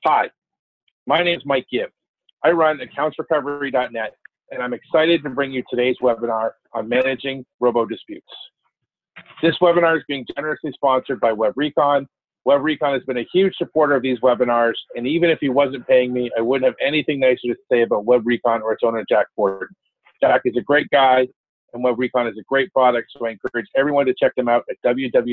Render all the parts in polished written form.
Hi, my name is Mike Gibb. I run accountsrecovery.net, and I'm excited to bring you today's webinar on managing robo-disputes. This webinar is being generously sponsored by WebRecon. WebRecon has been a huge supporter of these webinars, and even if he wasn't paying me, I wouldn't have anything nicer to say about WebRecon or its owner, Jack Forden. Jack is a great guy, and WebRecon is a great product, so I encourage everyone to check them out at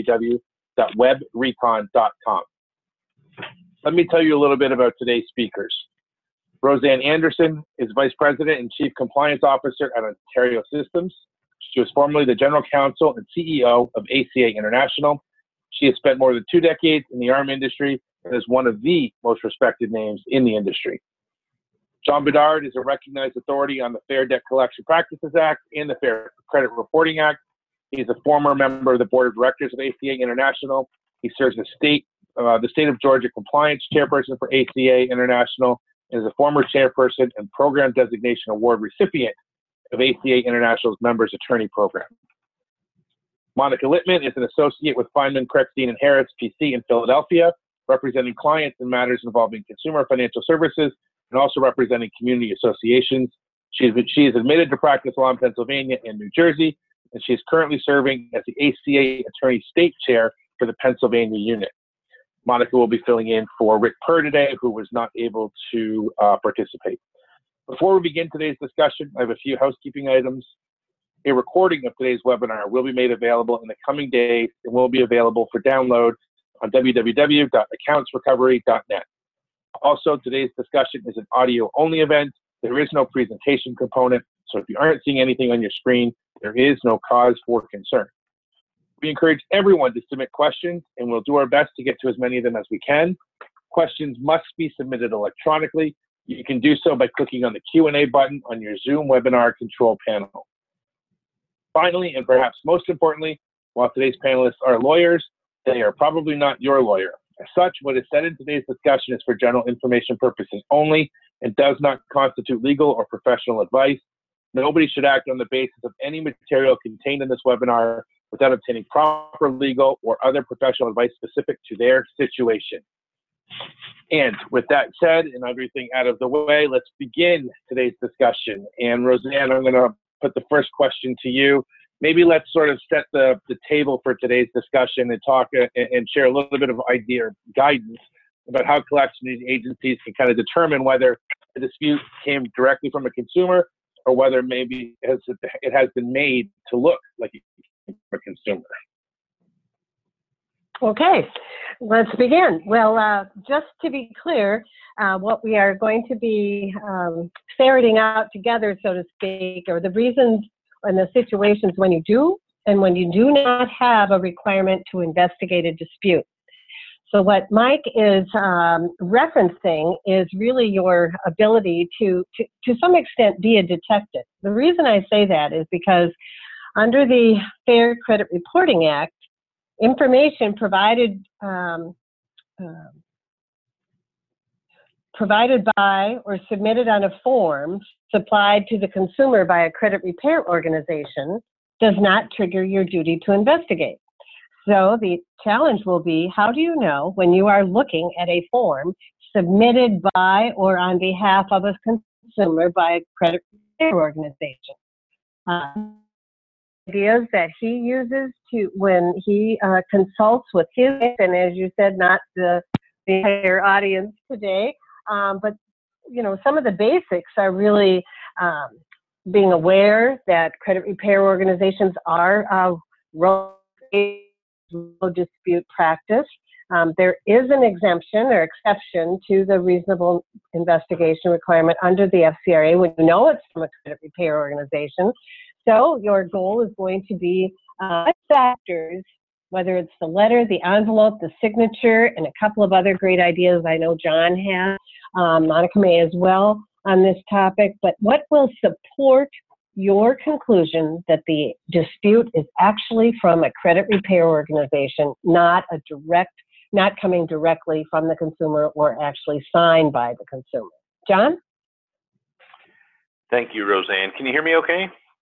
www.webrecon.com. Let me tell you a little bit about today's speakers. Roseanne Anderson is Vice President and Chief Compliance Officer at Ontario Systems. She was formerly the General Counsel and CEO of ACA International. She has spent more than 2 decades in the ARM industry and is one of the most respected names in the industry. John Bedard is a recognized authority on the Fair Debt Collection Practices Act and the Fair Credit Reporting Act. He is a former member of the Board of Directors of ACA International. He serves as the State of Georgia Compliance Chairperson for ACA International and is a former chairperson and Program Designation Award recipient of ACA International's Members Attorney Program. Monica Littman is an associate with Feynman, Kretzstein, and Harris, PC in Philadelphia, representing clients in matters involving consumer financial services and also representing community associations. She is admitted to practice law in Pennsylvania and New Jersey, and she is currently serving as the ACA Attorney State Chair for the Pennsylvania unit. Monica will be filling in for Rick Purr today, who was not able to participate. Before we begin today's discussion, I have a few housekeeping items. A recording of today's webinar will be made available in the coming days and will be available for download on www.accountsrecovery.net. Also, today's discussion is an audio-only event. There is no presentation component, so if you aren't seeing anything on your screen, there is no cause for concern. We encourage everyone to submit questions, and we'll do our best to get to as many of them as we can. Questions must be submitted electronically. You can do so by clicking on the Q&A button on your Zoom webinar control panel. Finally, and perhaps most importantly, while today's panelists are lawyers, they are probably not your lawyer. As such, what is said in today's discussion is for general information purposes only and does not constitute legal or professional advice. Nobody should act on the basis of any material contained in this webinar without obtaining proper legal or other professional advice specific to their situation. And with that said, and everything out of the way, let's begin today's discussion. And Roseanne, I'm going to put the first question to you. Maybe let's sort of set the table for today's discussion and talk and share a little bit of idea or guidance about how collection agencies can kind of determine whether a dispute came directly from a consumer or whether maybe it has been made to look like it came from a consumer. Okay, let's begin. Well, just to be clear, what we are going to be ferreting out together, so to speak, are the reasons and the situations when you do and when you do not have a requirement to investigate a dispute. So what Mike is referencing is really your ability to some extent be a detective. The reason I say that is because under the Fair Credit Reporting Act, information provided by or submitted on a form supplied to the consumer by a credit repair organization does not trigger your duty to investigate. So the challenge will be, how do you know when you are looking at a form submitted by or on behalf of a consumer by a credit repair organization? Ideas that he uses to when he consults with his, and as you said, not the entire audience today, but you know, some of the basics are really being aware that credit repair organizations are dispute practice. There is an exemption or exception to the reasonable investigation requirement under the FCRA when you know it's from a credit repair organization. So your goal is going to be factors, whether it's the letter, the envelope, the signature, and a couple of other great ideas I know John has, Monica may as well on this topic, but what will support your conclusion that the dispute is actually from a credit repair organization, not coming directly from the consumer or actually signed by the consumer. John? Thank you, Roseanne. Can you hear me okay?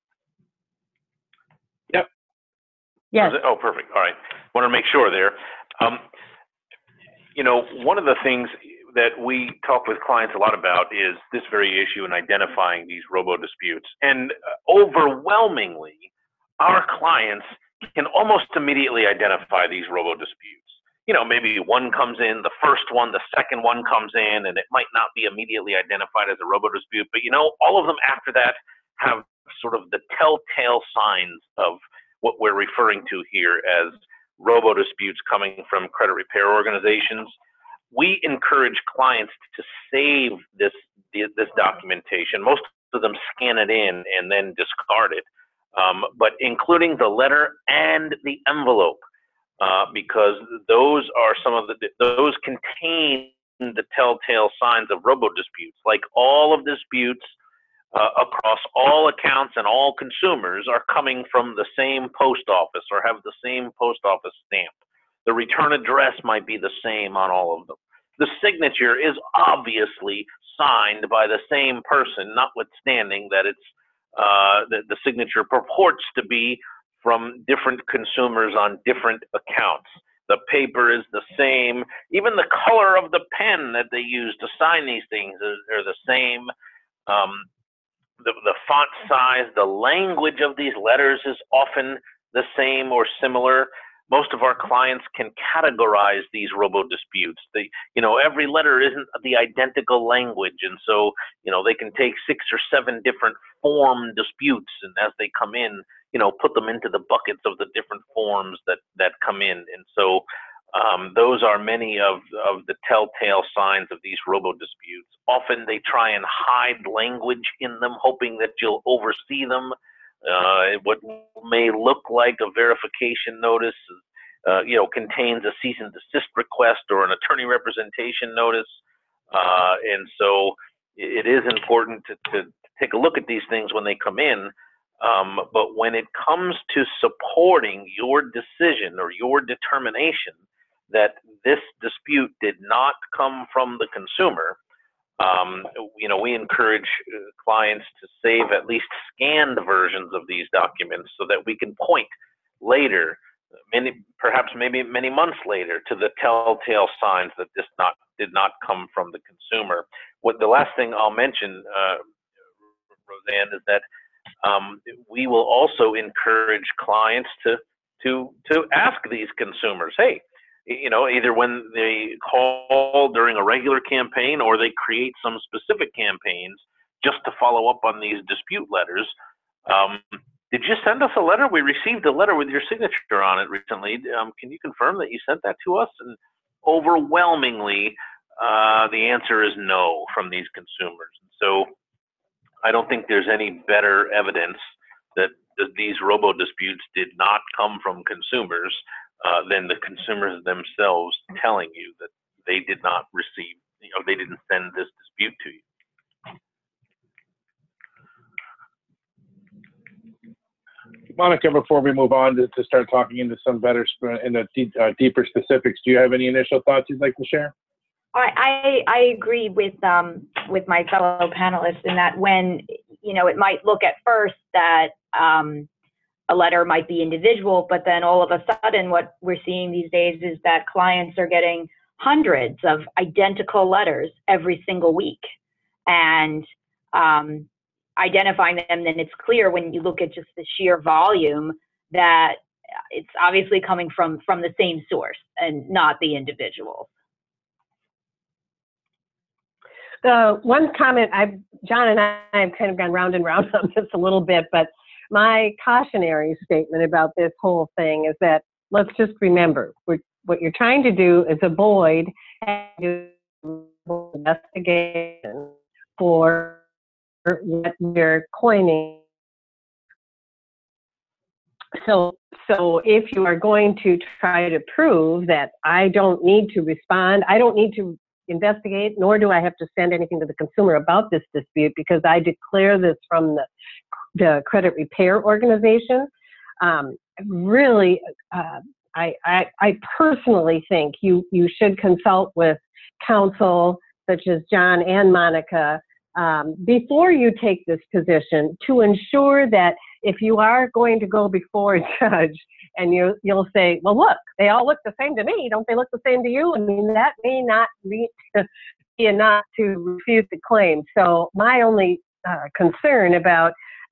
Yep. Yes. Oh, perfect. All right. Want to make sure there. You know, one of the things that we talk with clients a lot about is this very issue in identifying these robo-disputes. And overwhelmingly, our clients can almost immediately identify these robo-disputes. You know, maybe one comes in, the first one, the second one comes in, and it might not be immediately identified as a robo-dispute, but you know, all of them after that have sort of the telltale signs of what we're referring to here as robo-disputes coming from credit repair organizations. We encourage clients to save this documentation. Most of them scan it in and then discard it, but including the letter and the envelope, because those are those contain the telltale signs of robo-disputes. Like all of disputes across all accounts and all consumers are coming from the same post office or have the same post office stamp. The return address might be the same on all of them. The signature is obviously signed by the same person, notwithstanding that it's the signature purports to be from different consumers on different accounts. The paper is the same. Even the color of the pen that they use to sign these things are the same. The font size, the language of these letters is often the same or similar. Most of our clients can categorize these robo-disputes. Every letter isn't the identical language, and so, they can take 6 or 7 different form disputes, and as they come in, put them into the buckets of the different forms that come in. And so those are many of the telltale signs of these robo-disputes. Often they try and hide language in them, hoping that you'll oversee them. What may look like a verification notice, contains a cease and desist request or an attorney representation notice. And so it is important to take a look at these things when they come in. But when it comes to supporting your decision or your determination that this dispute did not come from the consumer, we encourage clients to save at least scanned versions of these documents so that we can point later, perhaps maybe many months later, to the telltale signs that this did not come from the consumer. The last thing I'll mention, Roseanne, is that we will also encourage clients to ask these consumers, hey, either when they call during a regular campaign or they create some specific campaigns just to follow up on these dispute letters. Did you send us a letter? We received a letter with your signature on it recently. Can you confirm that you sent that to us? And overwhelmingly, the answer is no from these consumers. So I don't think there's any better evidence that these robo-disputes did not come from consumers than the consumers themselves telling you that they did not receive, they didn't send this dispute to you. Monica, before we move on to start talking into some deeper specifics, do you have any initial thoughts you'd like to share? I agree with my fellow panelists in that when, it might look at first that a letter might be individual, but then all of a sudden what we're seeing these days is that clients are getting hundreds of identical letters every single week. And identifying them, then it's clear when you look at just the sheer volume that it's obviously coming from the same source and not the individual. The one comment, John and I have kind of gone round and round on this a little bit, but my cautionary statement about this whole thing is that let's just remember, what you're trying to do is avoid investigation for what you're coining. So if you are going to try to prove that I don't need to respond, I don't need to investigate, nor do I have to send anything to the consumer about this dispute because I declare this from the credit repair organization, really, I personally think you should consult with counsel such as John and Monica before you take this position to ensure that if you are going to go before a judge and you'll say, well, look, they all look the same to me. Don't they look the same to you? I mean, that may not meet enough to refute the claim. So my only concern about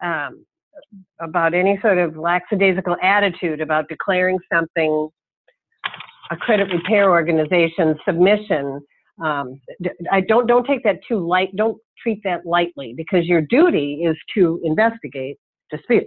any sort of lackadaisical attitude about declaring something a credit repair organization submission, I don't take that too light. Don't treat that lightly, because your duty is to investigate disputes.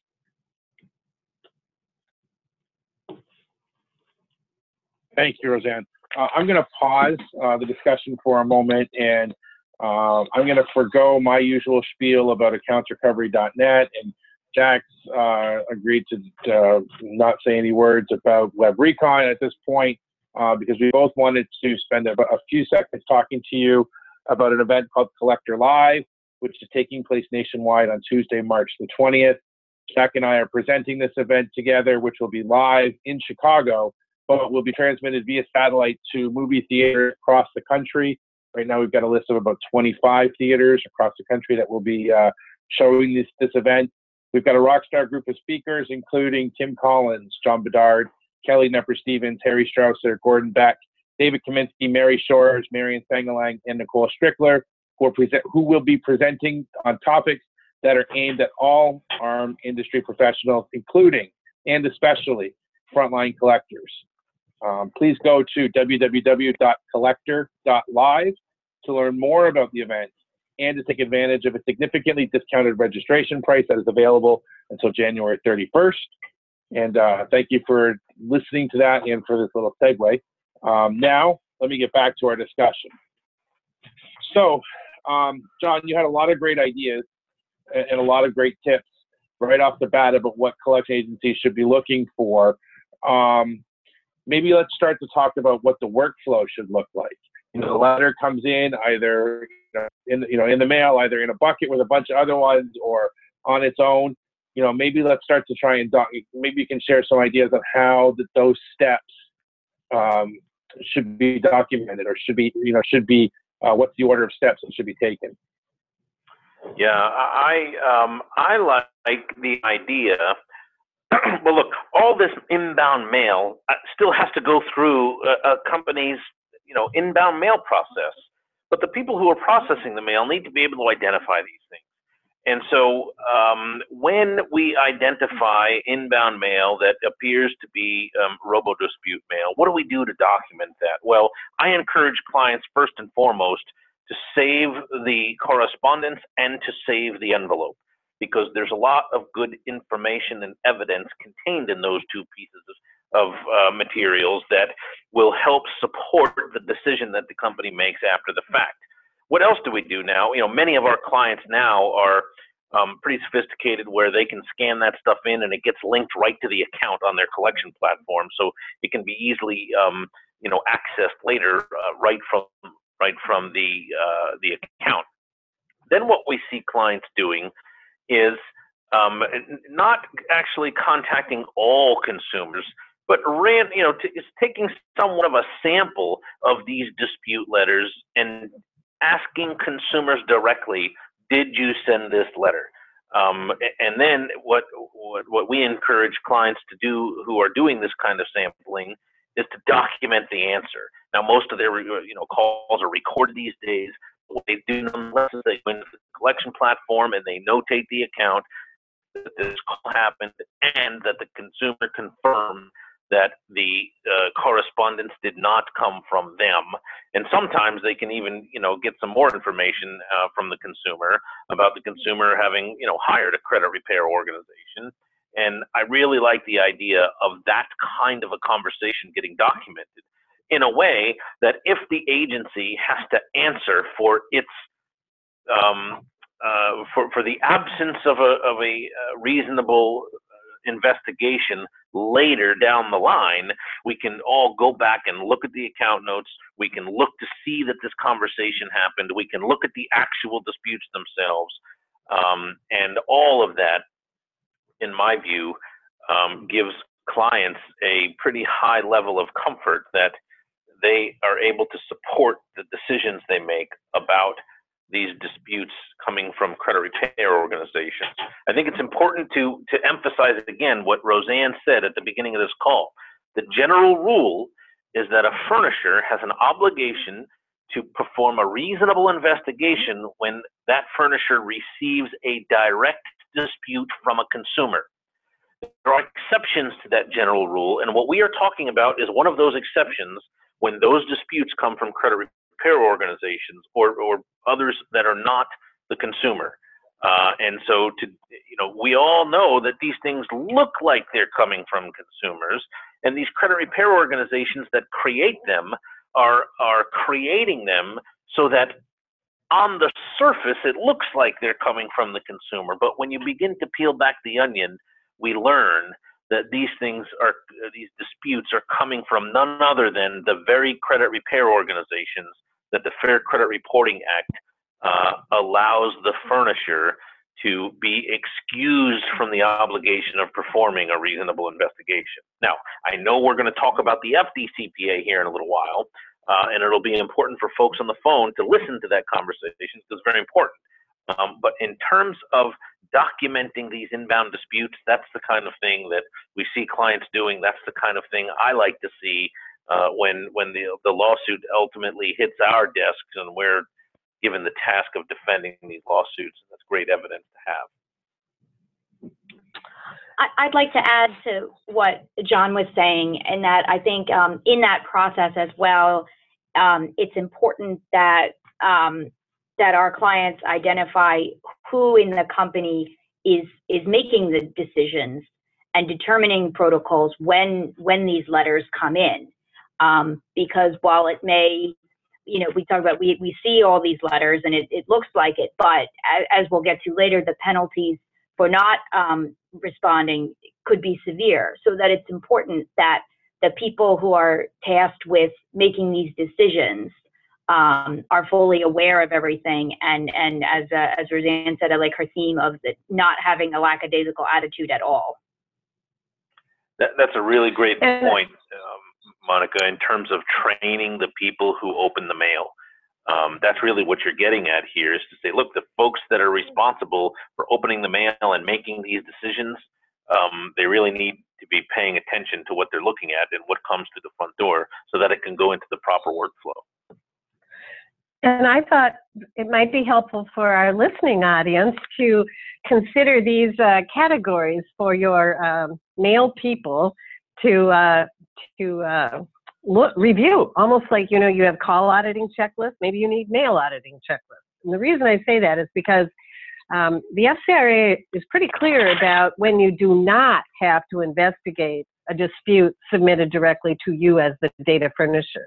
Thank you, Roseanne. I'm going to pause the discussion for a moment, and I'm going to forego my usual spiel about accountsrecovery.net, and Jack's agreed to not say any words about WebRecon at this point, because we both wanted to spend a few seconds talking to you about an event called Collector Live, which is taking place nationwide on Tuesday, March the 20th. Jack and I are presenting this event together, which will be live in Chicago, but will be transmitted via satellite to movie theaters across the country. Right now, we've got a list of about 25 theaters across the country that will be showing this event. We've got a rock star group of speakers, including Tim Collins, John Bedard, Kelly Knepper-Stevens, Harry Strausser, Gordon Beck, David Kaminsky, Mary Shores, Marion Sangalang, and Nicole Strickler, who will be presenting on topics that are aimed at all arm industry professionals, including and especially frontline collectors. Please go to www.collector.live to learn more about the event and to take advantage of a significantly discounted registration price that is available until January 31st. And thank you for listening to that and for this little segue. Now, let me get back to our discussion. So, John, you had a lot of great ideas and a lot of great tips right off the bat about what collection agencies should be looking for. Maybe let's start to talk about what the workflow should look like. You know, the letter comes in either in the mail, either in a bucket with a bunch of other ones or on its own. You know, maybe let's start to try and maybe you can share some ideas on how those steps should be documented, or should be what's the order of steps that should be taken. Yeah, I like the idea. Well, look, all this inbound mail still has to go through a company's, inbound mail process. But the people who are processing the mail need to be able to identify these things. And so when we identify inbound mail that appears to be robo-dispute mail, what do we do to document that? Well, I encourage clients first and foremost to save the correspondence and to save the envelope, because there's a lot of good information and evidence contained in those two pieces of materials that will help support the decision that the company makes after the fact. What else do we do now? Many of our clients now are pretty sophisticated, where they can scan that stuff in and it gets linked right to the account on their collection platform, so it can be easily accessed later right from the account. Then what we see clients doing is not actually contacting all consumers, but is taking somewhat of a sample of these dispute letters and asking consumers directly, did you send this letter? And then what we encourage clients to do who are doing this kind of sampling is to document the answer. Now, most of their calls are recorded these days. What they do nonetheless is they go into the collection platform and they notate the account that this call happened and that the consumer confirmed that the correspondence did not come from them. And sometimes they can even, get some more information from the consumer about the consumer having, hired a credit repair organization. And I really like the idea of that kind of a conversation getting documented in a way that if the agency has to answer for its for the absence of a reasonable investigation later down the line, we can all go back and look at the account notes. We can look to see that this conversation happened. We can look at the actual disputes themselves. And all of that, in my view, gives clients a pretty high level of comfort that they are able to support the decisions they make about these disputes coming from credit repair organizations. I think it's important to emphasize again what Roseanne said at the beginning of this call. The general rule is that a furnisher has an obligation to perform a reasonable investigation when that furnisher receives a direct dispute from a consumer. There are exceptions to that general rule, and what we are talking about is one of those exceptions when those disputes come from credit repair organizations or others that are not the consumer. And so, we all know that these things look like they're coming from consumers, and these credit repair organizations that create them are creating them so that on the surface it looks like they're coming from the consumer. But when you begin to peel back the onion, we learn that these disputes are coming from none other than the very credit repair organizations that the Fair Credit Reporting Act allows the furnisher to be excused from the obligation of performing a reasonable investigation. Now, I know we're going to talk about the FDCPA here in a little while, and it'll be important for folks on the phone to listen to that conversation because it's very important. But in terms of documenting these inbound disputes, that's the kind of thing that we see clients doing. That's the kind of thing I like to see when the lawsuit ultimately hits our desks and we're given the task of defending these lawsuits. That's great evidence to have. I'd like to add to what John was saying, in that I think in that process as well, it's important that our clients identify who in the company is making the decisions and determining protocols when these letters come in. Because while it may, we talk about, we see all these letters and it looks like it, but as we'll get to later, the penalties for not responding could be severe. So that it's important that the people who are tasked with making these decisions are fully aware of everything, and as Roseanne said, I like her theme of not having a lackadaisical attitude at all. That's a really great point, Monica, in terms of training the people who open the mail. That's really what you're getting at here, is to say, look, the folks that are responsible for opening the mail and making these decisions, they really need to be paying attention to what they're looking at and what comes to the front door so that it can go into the proper workflow. And I thought it might be helpful for our listening audience to consider these categories for your mail people to review, almost like, you have call auditing checklist, maybe you need mail auditing checklist. And the reason I say that is because the FCRA is pretty clear about when you do not have to investigate a dispute submitted directly to you as the data furnisher.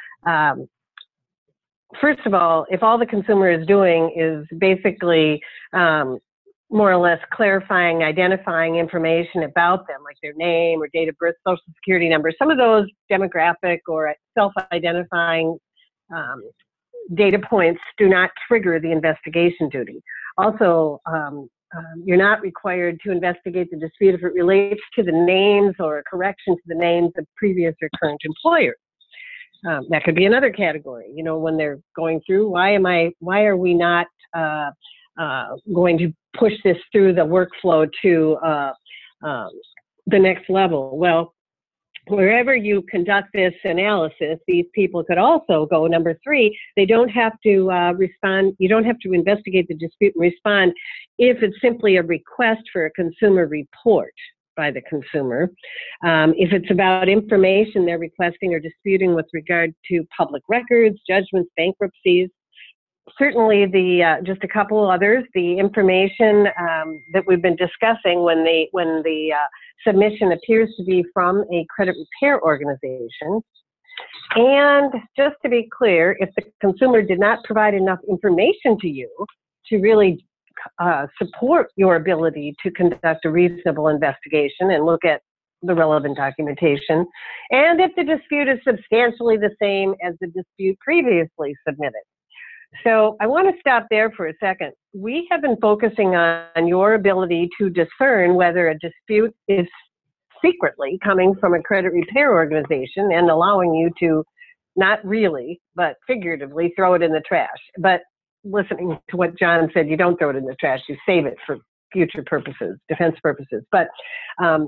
First of all, if all the consumer is doing is basically more or less clarifying, identifying information about them, like their name or date of birth, social security number, some of those demographic or self-identifying data points do not trigger the investigation duty. Also, you're not required to investigate the dispute if it relates to the names or a correction to the names of previous or current employers. That could be another category. When they're going through, why are we not going to push this through the workflow to the next level? Well, wherever you conduct this analysis, these people could also go, number 3, they don't have to respond. You don't have to investigate the dispute and respond if it's simply a request for a consumer report by the consumer. If it's about information they're requesting or disputing with regard to public records, judgments, bankruptcies, certainly just a couple others, the information that we've been discussing when the submission appears to be from a credit repair organization. And just to be clear, if the consumer did not provide enough information to you to really support your ability to conduct a reasonable investigation and look at the relevant documentation, and if the dispute is substantially the same as the dispute previously submitted. So I want to stop there for a second. We have been focusing on your ability to discern whether a dispute is secretly coming from a credit repair organization and allowing you to not really, but figuratively throw it in the trash. But listening to what John said, you don't throw it in the trash, you save it for future purposes, defense purposes. But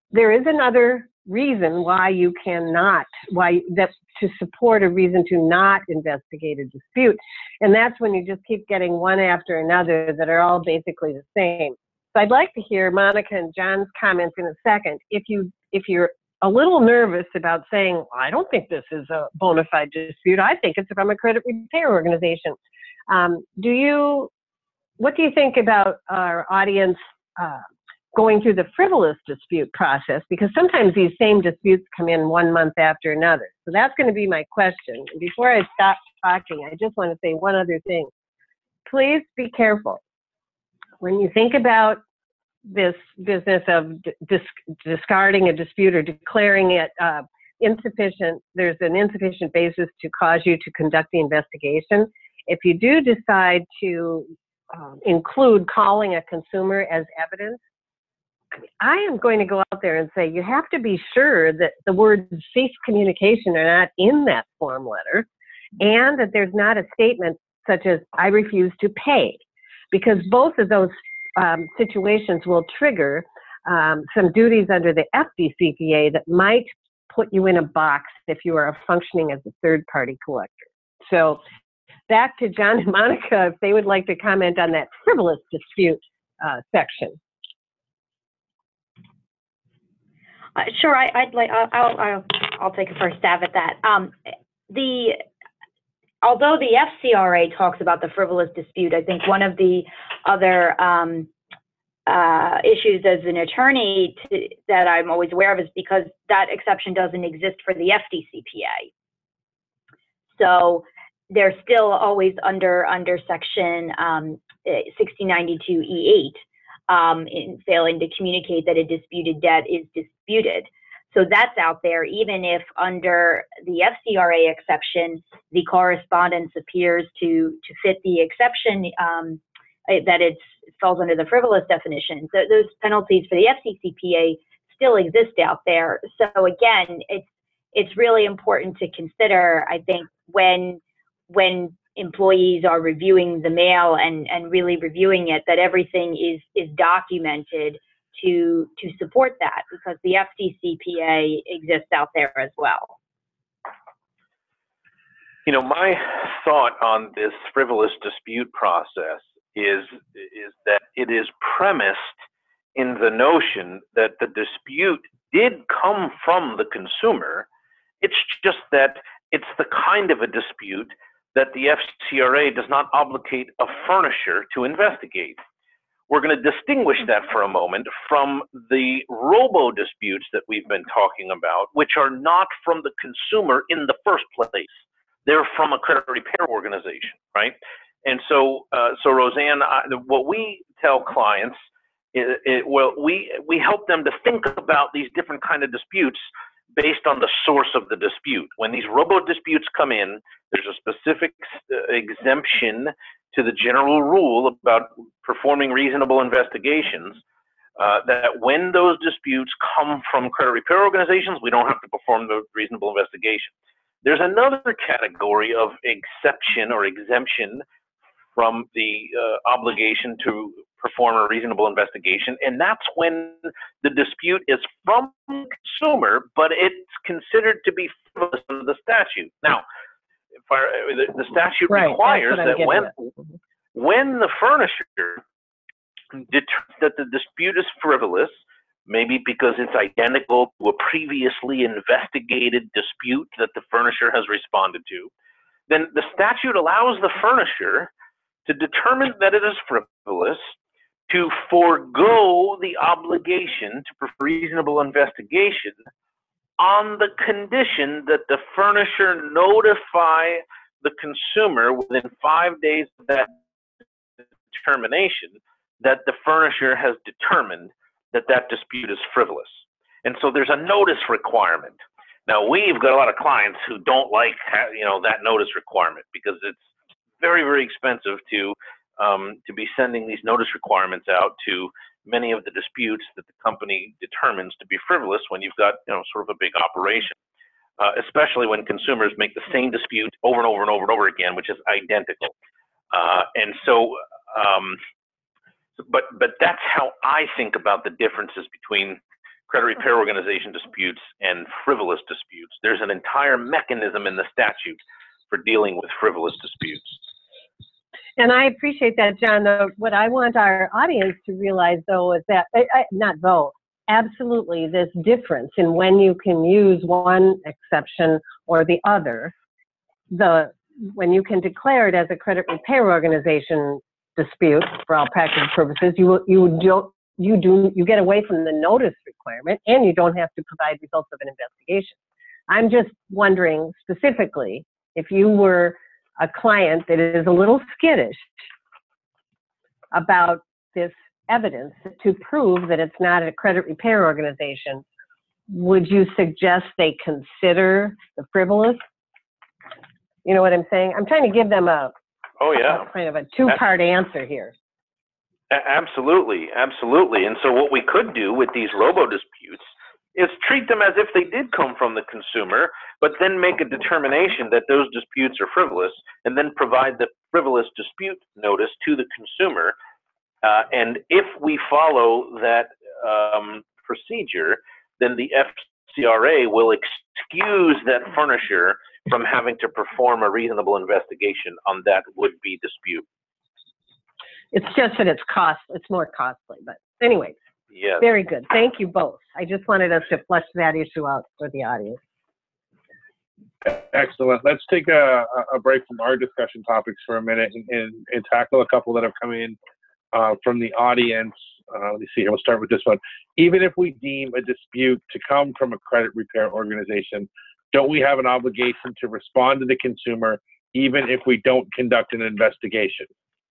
there is another reason why you cannot, to support a reason to not investigate a dispute. And that's when you just keep getting one after another that are all basically the same. So I'd like to hear Monica and John's comments in a second. If you're a little nervous about saying, well, I don't think this is a bona fide dispute, I think it's from a credit repair organization. What do you think about our audience going through the frivolous dispute process? Because sometimes these same disputes come in 1 month after another. So that's going to be my question. And before I stop talking, I just want to say one other thing. Please be careful. When you think about this business of discarding a dispute or declaring it insufficient, there's an insufficient basis to cause you to conduct the investigation. If you do decide to include calling a consumer as evidence, I am going to go out there and say you have to be sure that the words cease communication are not in that form letter, and that there's not a statement such as I refuse to pay, because both of those situations will trigger some duties under the FDCPA that might put you in a box if you are functioning as a third-party collector. So back to John and Monica, if they would like to comment on that frivolous dispute section. Sure, I'll take a first stab at that. Although the FCRA talks about the frivolous dispute, I think one of the other issues as an attorney that I'm always aware of is because that exception doesn't exist for the FDCPA. So they're still always under section 1692E8 in failing to communicate that a disputed debt is disputed. So that's out there, even if under the FCRA exception, the correspondence appears to fit the exception, that it falls under the frivolous definition. So those penalties for the FDCPA still exist out there. So again, it's really important to consider, I think, when employees are reviewing the mail and really reviewing it, that everything is documented to support that, because the FDCPA exists out there as well. You know, my thought on this frivolous dispute process is that it is premised in the notion that the dispute did come from the consumer. It's just that it's the kind of a dispute that the FCRA does not obligate a furnisher to investigate. We're going to distinguish that for a moment from the robo disputes that we've been talking about, which are not from the consumer in the first place. They're from a credit repair organization, right? And so, Roseanne, what we tell clients well, we help them to think about these different kind of disputes based on the source of the dispute. When these robo disputes come in, there's a specific exemption to the general rule about performing reasonable investigations, that when those disputes come from credit repair organizations, we don't have to perform the reasonable investigation. There's another category of exception or exemption from the obligation to perform a reasonable investigation, and that's when the dispute is from the consumer, but it's considered to be frivolous under the statute. Now, the statute requires that when the furnisher determines that the dispute is frivolous, maybe because it's identical to a previously investigated dispute that the furnisher has responded to, then the statute allows the furnisher to determine that it is frivolous, to forego the obligation to perform reasonable investigation on the condition that the furnisher notify the consumer within 5 days of that determination that the furnisher has determined that that dispute is frivolous. And so there's a notice requirement. Now, we've got a lot of clients who don't like, that notice requirement, because it's very, very expensive to be sending these notice requirements out to many of the disputes that the company determines to be frivolous when you've got, sort of a big operation, especially when consumers make the same dispute over and over and over and over again, which is identical. And so, but that's how I think about the differences between credit repair organization disputes and frivolous disputes. There's an entire mechanism in the statute for dealing with frivolous disputes. And I appreciate that, John. Though, what I want our audience to realize, though, is that, absolutely this difference in when you can use one exception or the other. When you can declare it as a credit repair organization dispute for all practical purposes, you get away from the notice requirement, and you don't have to provide results of an investigation. I'm just wondering specifically if you were a client that is a little skittish about this evidence to prove that it's not a credit repair organization, would you suggest they consider the frivolous? You know what I'm saying? I'm trying to give them a kind of a two-part answer here. Absolutely, absolutely. And so what we could do with these robo-disputes is treat them as if they did come from the consumer, but then make a determination that those disputes are frivolous, and then provide the frivolous dispute notice to the consumer. And if we follow that procedure, then the FCRA will excuse that furnisher from having to perform a reasonable investigation on that would-be dispute. It's just that it's more costly, but anyway. Yes. Very good. Thank you both. I just wanted us to flesh that issue out for the audience. Excellent. Let's take a break from our discussion topics for a minute and tackle a couple that have come in from the audience. Let me see here. We'll start with this one. Even if we deem a dispute to come from a credit repair organization, don't we have an obligation to respond to the consumer even if we don't conduct an investigation?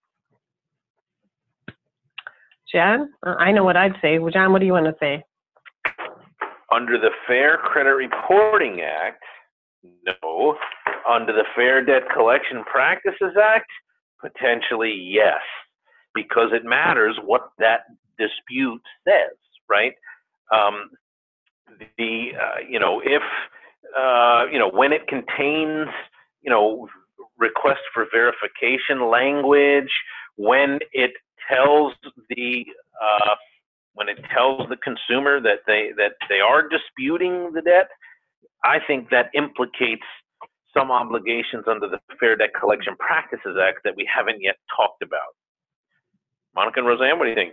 John, I know what I'd say. Well, John, what do you want to say? Under the Fair Credit Reporting Act, no. Under the Fair Debt Collection Practices Act, potentially yes, because it matters what that dispute says, right? When it contains, request for verification language, when it tells the consumer that they are disputing the debt, I think that implicates some obligations under the Fair Debt Collection Practices Act that we haven't yet talked about. Monica and Roseanne, what do you think?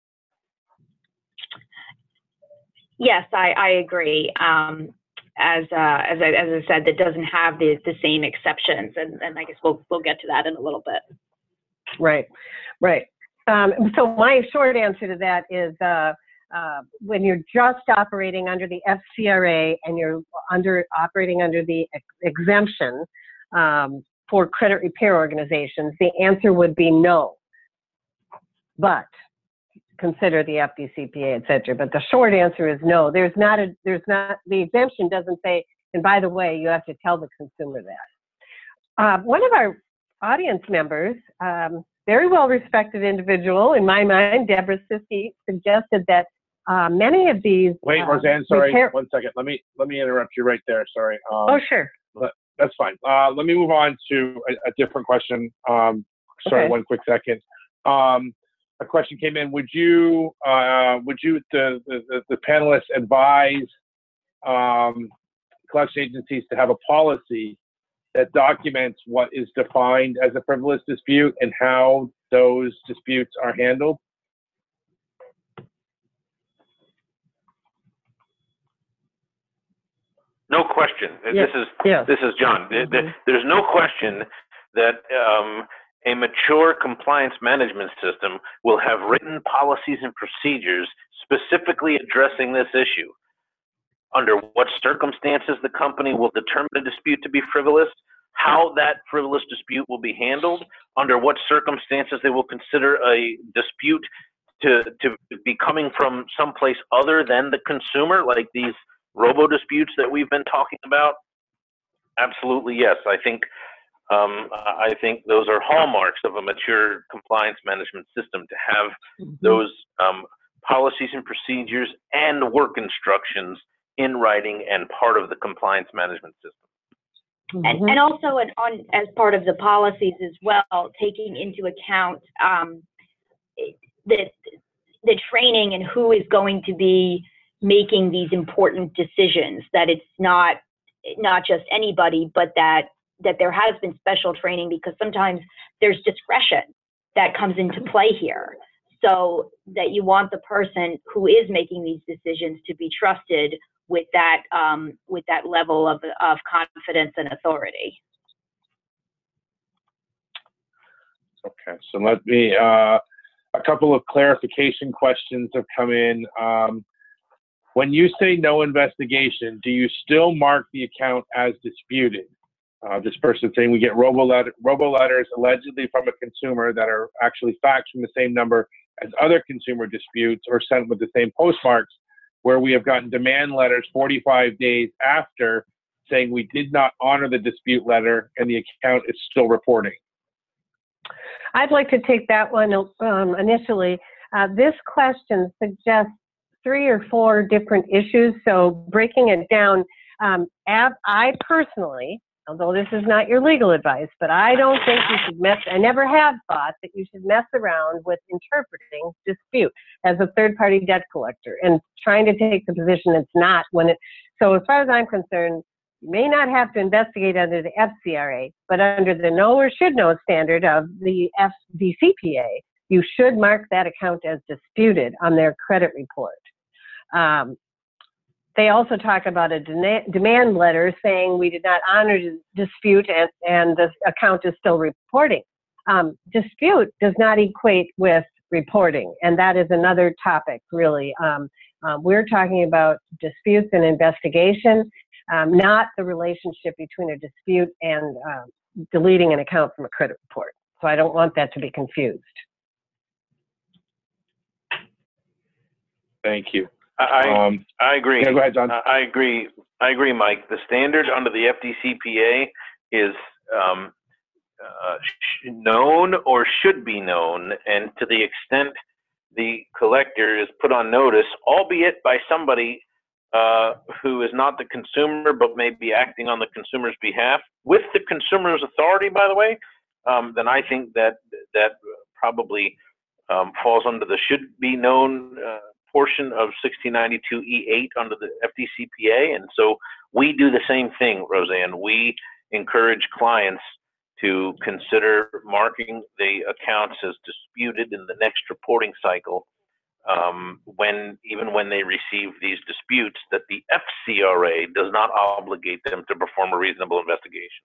Yes, I agree. As I said, that doesn't have the same exceptions, and I guess we'll get to that in a little bit. Right. So my short answer to that is when you're just operating under the FCRA and you're operating under the exemption for credit repair organizations, the answer would be no. But consider the FDCPA, et cetera. But the short answer is no. The exemption doesn't say, and by the way, you have to tell the consumer that. One of our audience members, very well-respected individual in my mind, Deborah Siski, suggested that many of these. Wait, Roseanne, sorry, 1 second. Let me interrupt you right there. Sorry. Sure. That's fine. Let me move on to a different question. Sorry, okay. 1 quick second. A question came in. Would you the panelists advise collection agencies to have a policy that documents what is defined as a frivolous dispute and how those disputes are handled? No question. Yes. This is John. Mm-hmm. There's no question that a mature compliance management system will have written policies and procedures specifically addressing this issue. Under what circumstances the company will determine a dispute to be frivolous, how that frivolous dispute will be handled, under what circumstances they will consider a dispute to be coming from someplace other than the consumer, like these robo-disputes that we've been talking about. Absolutely, yes. I think those are hallmarks of a mature compliance management system, to have those policies and procedures and work instructions in writing and part of the compliance management system. And also as part of the policies as well, taking into account the training and who is going to be making these important decisions, that it's not just anybody, but that there has been special training, because sometimes there's discretion that comes into play here. So that you want the person who is making these decisions to be trusted with that level of confidence and authority. Okay, so let me, a couple of clarification questions have come in. When you say no investigation, do you still mark the account as disputed? This person saying we get robo letters allegedly from a consumer that are actually faxed from the same number as other consumer disputes or sent with the same postmarks, where we have gotten demand letters 45 days after saying we did not honor the dispute letter and the account is still reporting. I'd like to take that one initially. This question suggests 3 or 4 different issues, so breaking it down, I personally, although this is not your legal advice, but I don't think you should I never have thought that you should mess around with interpreting dispute as a third-party debt collector and trying to take the position it's not so as far as I'm concerned, you may not have to investigate under the FCRA, but under the know or should know standard of the FDCPA, you should mark that account as disputed on their credit report. They also talk about a demand letter saying we did not honor dispute and the account is still reporting. Dispute does not equate with reporting, and that is another topic, really. We're talking about disputes and investigation, not the relationship between a dispute and deleting an account from a credit report. So I don't want that to be confused. Thank you. I agree. Yeah, go ahead, John. I agree, Mike. The standard under the FDCPA is known or should be known, and to the extent the collector is put on notice, albeit by somebody who is not the consumer but may be acting on the consumer's behalf, with the consumer's authority, by the way, then I think that probably falls under the should be known portion of 1692E8 under the FDCPA. And so we do the same thing, Roseanne. We encourage clients to consider marking the accounts as disputed in the next reporting cycle, even when they receive these disputes that the FCRA does not obligate them to perform a reasonable investigation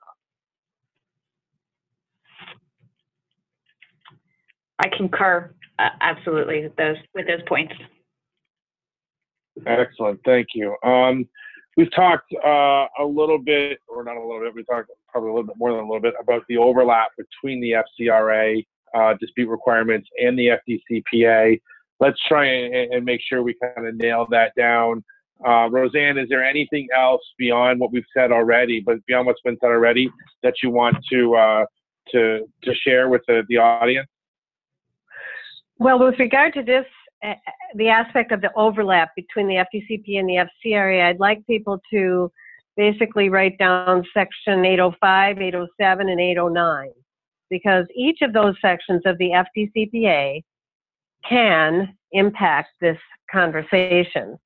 on. I concur absolutely with those points. Excellent, thank you. We've talked a little bit, or not a little bit, we talked probably a little bit more than a little bit about the overlap between the FCRA dispute requirements and the FDCPA. Let's try and make sure we kind of nail that down. Roseanne, is there anything else beyond what we've said already, but beyond what's been said already, that you want to share with the audience? Well, with regard to this, the aspect of the overlap between the FDCPA and the FCRA, I'd like people to basically write down section 805, 807, and 809, because each of those sections of the FDCPA can impact this conversation.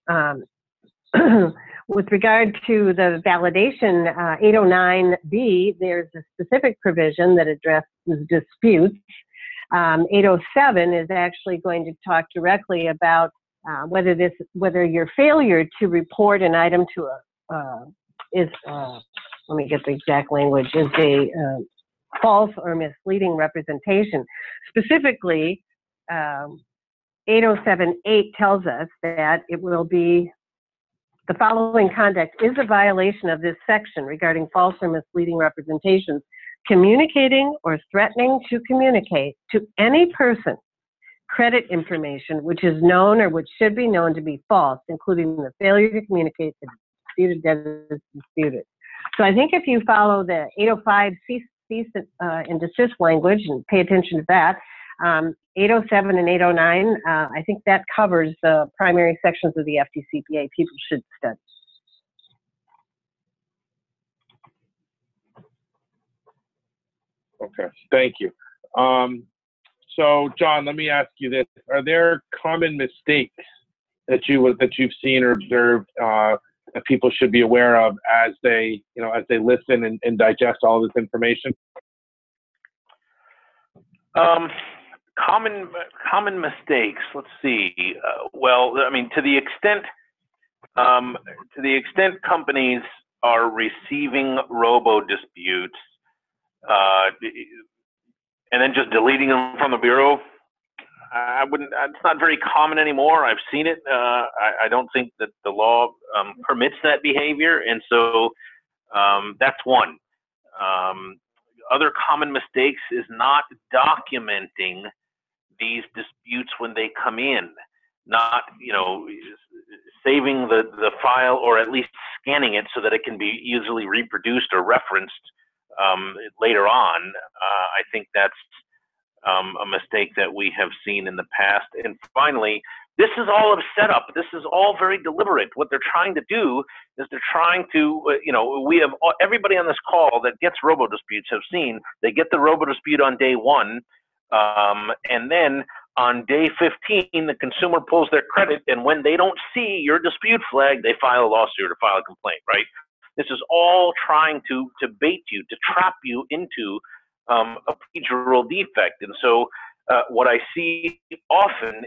With regard to the validation, 809B, there's a specific provision that addresses disputes. 807 is actually going to talk directly about whether your failure to report an item to let me get the exact language, is a false or misleading representation. Specifically, 8078 tells us that it will be the following conduct is a violation of this section regarding false or misleading representations: communicating or threatening to communicate to any person credit information which is known or which should be known to be false, including the failure to communicate the disputed debt is disputed. So I think if you follow the 805 cease and desist language and pay attention to that, 807 and 809, I think that covers the primary sections of the FDCPA people should study. Okay, thank you. So, John, let me ask you this. Are there common mistakes that you've seen or observed that people should be aware of as they listen and digest all this information? Common mistakes. Let's see. Well, I mean, to the extent companies are receiving robo disputes and then just deleting them from the bureau, I wouldn't. It's not very common anymore. I've seen it. I don't think that the law permits that behavior, and so that's one. Other common mistakes is not documenting these disputes when they come in, not saving the file or at least scanning it so that it can be easily reproduced or referenced later on. I think that's a mistake that we have seen in the past. And finally, this is all a setup. This is all very deliberate. What they're trying to do is they're trying to, we have everybody on this call that gets robo disputes have seen they get the robo dispute on day one, and then on day 15, the consumer pulls their credit, and when they don't see your dispute flag, they file a lawsuit or file a complaint, right? This is all trying to bait you, to trap you into a procedural defect. And so what I see often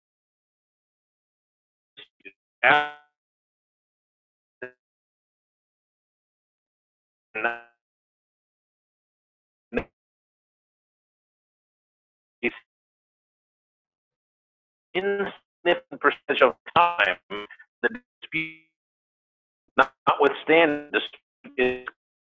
insignificant percentage of time, the dispute, notwithstanding the dispute,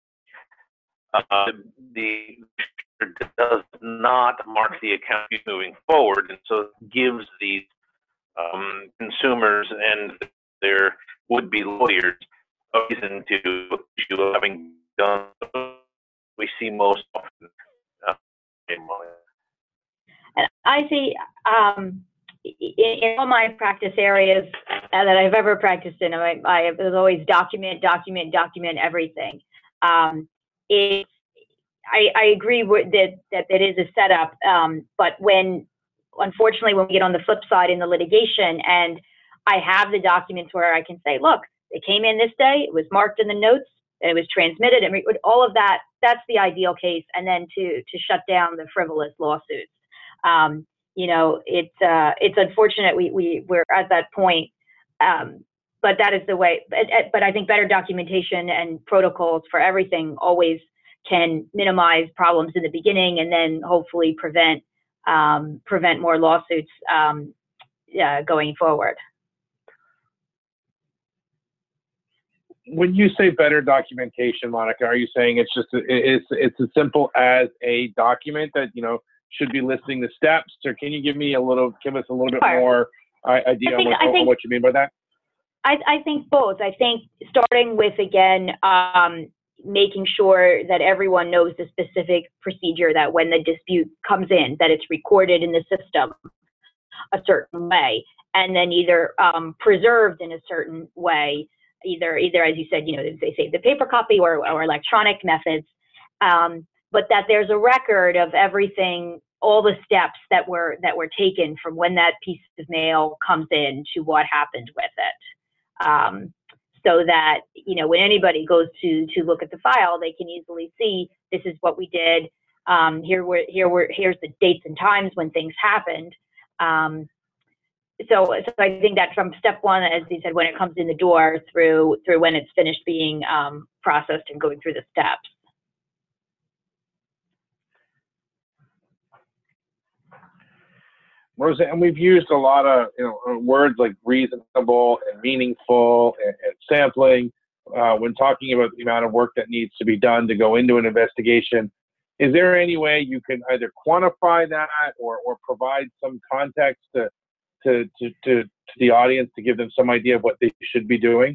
the does not mark the account moving forward, and so it gives these consumers and their would-be lawyers a reason to issue having done we see most often. And I see in all my practice areas that I've ever practiced in, I was always document everything. I agree with that it is a setup, but unfortunately, when we get on the flip side in the litigation, and I have the documents where I can say, look, it came in this day, it was marked in the notes, and it was transmitted, and all of that, that's the ideal case, and then to shut down the frivolous lawsuits. It's unfortunate we're at that point, but that is the way. But I think better documentation and protocols for everything always can minimize problems in the beginning, and then hopefully prevent more lawsuits going forward. When you say better documentation, Monica, are you saying it's just it's as simple as a document that should be listing the steps, or can you give us a little bit more idea on what you mean by that? I think both. I think starting with, again, making sure that everyone knows the specific procedure, that when the dispute comes in, that it's recorded in the system a certain way, and then either preserved in a certain way, either as you said, they save the paper copy or electronic methods, but that there's a record of everything, all the steps that were taken from when that piece of mail comes in to what happened with it. So that, when anybody goes to look at the file, they can easily see, this is what we did. Here's the dates and times when things happened. So I think that from step one, as you said, when it comes in the door through when it's finished being processed and going through the steps. Rosa, and we've used a lot of words like reasonable and meaningful and sampling when talking about the amount of work that needs to be done to go into an investigation. Is there any way you can either quantify that or provide some context to the audience to give them some idea of what they should be doing?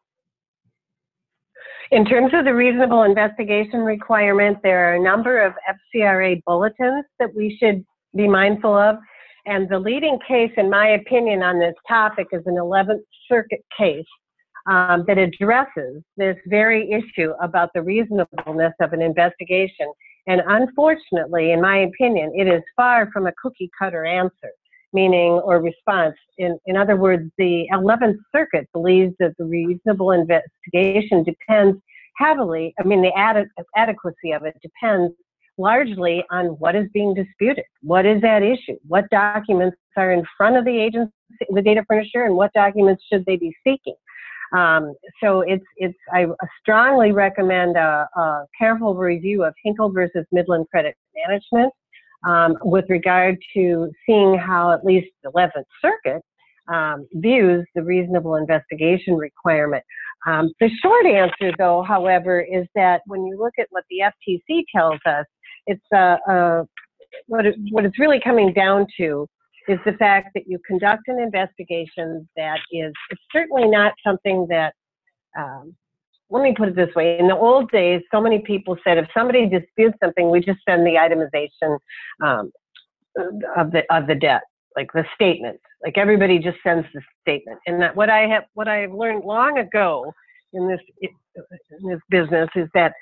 In terms of the reasonable investigation requirement, there are a number of FCRA bulletins that we should be mindful of. And the leading case, in my opinion, on this topic is an 11th Circuit case that addresses this very issue about the reasonableness of an investigation. And unfortunately, in my opinion, it is far from a cookie cutter answer. meaning, or response. In other words, the 11th Circuit believes that the reasonable investigation depends heavily, the adequacy of it depends largely on what is being disputed. What is at issue? What documents are in front of the agency, the data furnisher, and what documents should they be seeking? So I strongly recommend a careful review of Hinkle versus Midland Credit Management with regard to seeing how at least the 11th Circuit views the reasonable investigation requirement. The short answer, though, however, is that when you look at what the FTC tells us, it's what it's really coming down to is the fact that you conduct an investigation that is, it's certainly not something that, let me put it this way. In the old days, so many people said if somebody disputes something, we just send the itemization of the debt, like the statement. Like everybody just sends the statement. And that what I've learned long ago in this business is that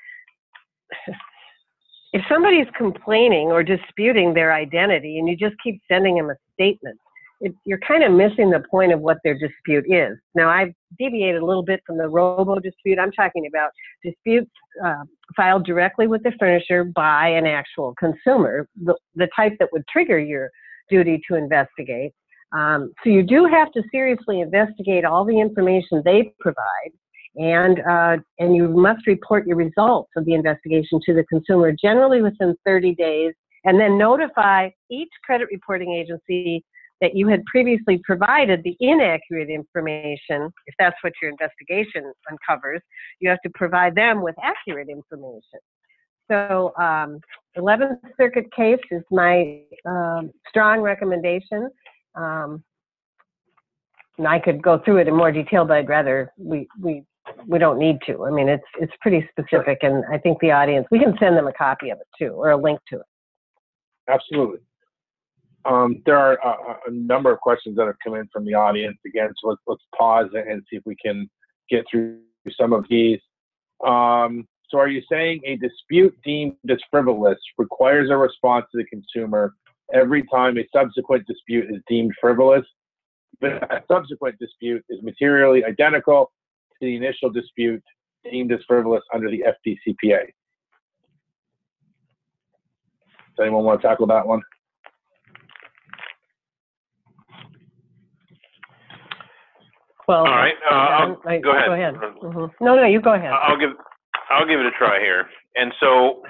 if somebody's complaining or disputing their identity and you just keep sending them a statement, you're kind of missing the point of what their dispute is. Now, I've deviated a little bit from the robo dispute. I'm talking about disputes filed directly with the furnisher by an actual consumer, the type that would trigger your duty to investigate. So you do have to seriously investigate all the information they provide, and you must report your results of the investigation to the consumer generally within 30 days, and then notify each credit reporting agency that you had previously provided the inaccurate information. If that's what your investigation uncovers, you have to provide them with accurate information. So 11th Circuit case is my strong recommendation. And I could go through it in more detail, but I'd rather we don't need to. I mean, it's pretty specific, and I think the audience, we can send them a copy of it too, or a link to it. Absolutely. There are a number of questions that have come in from the audience. Again, so let's pause and see if we can get through some of these. So are you saying a dispute deemed as frivolous requires a response to the consumer every time a subsequent dispute is deemed frivolous, but a subsequent dispute is materially identical to the initial dispute deemed as frivolous under the FDCPA? Does anyone want to tackle that one? Well, all right. Go ahead. Go ahead. Mm-hmm. No, you go ahead. I'll give it a try here. And so,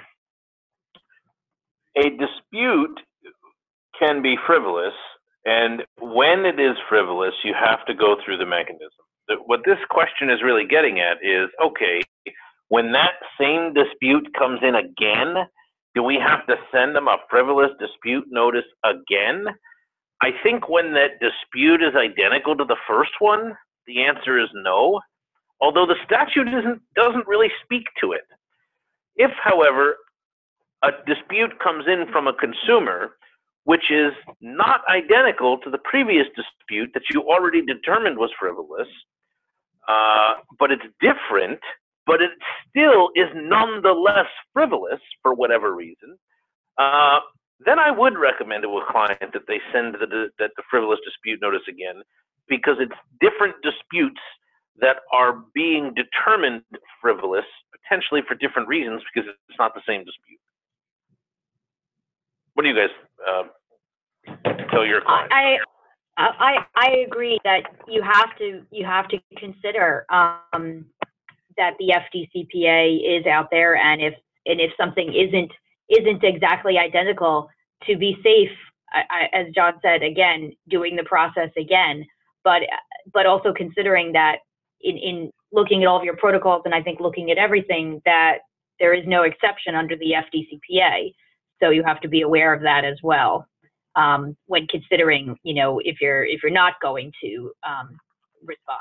a dispute can be frivolous, and when it is frivolous, you have to go through the mechanism. What this question is really getting at is, okay, when that same dispute comes in again, do we have to send them a frivolous dispute notice again? I think when that dispute is identical to the first one, the answer is no, although the statute doesn't really speak to it. If, however, a dispute comes in from a consumer which is not identical to the previous dispute that you already determined was frivolous, but it's different, but it still is nonetheless frivolous for whatever reason, then I would recommend to a client that they send the frivolous dispute notice again, because it's different disputes that are being determined frivolous, potentially for different reasons, because it's not the same dispute. What do you guys tell your clients? I agree that you have to consider that the FDCPA is out there, and if something isn't exactly identical, to be safe, as John said, again, doing the process again, but also considering that in looking at all of your protocols, and I think looking at everything, that there is no exception under the FDCPA. So you have to be aware of that as well when considering, if you're not going to respond.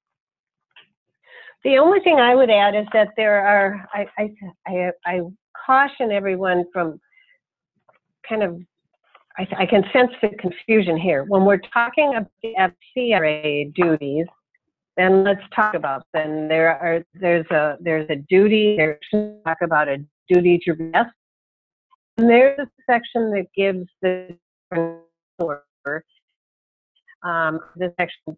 The only thing I would add is that there are, I caution everyone from kind of, I can sense the confusion here. When we're talking about FCRA duties, then let's talk about them. There's a duty, talk about a duty to rest. And there's a section that gives the this section,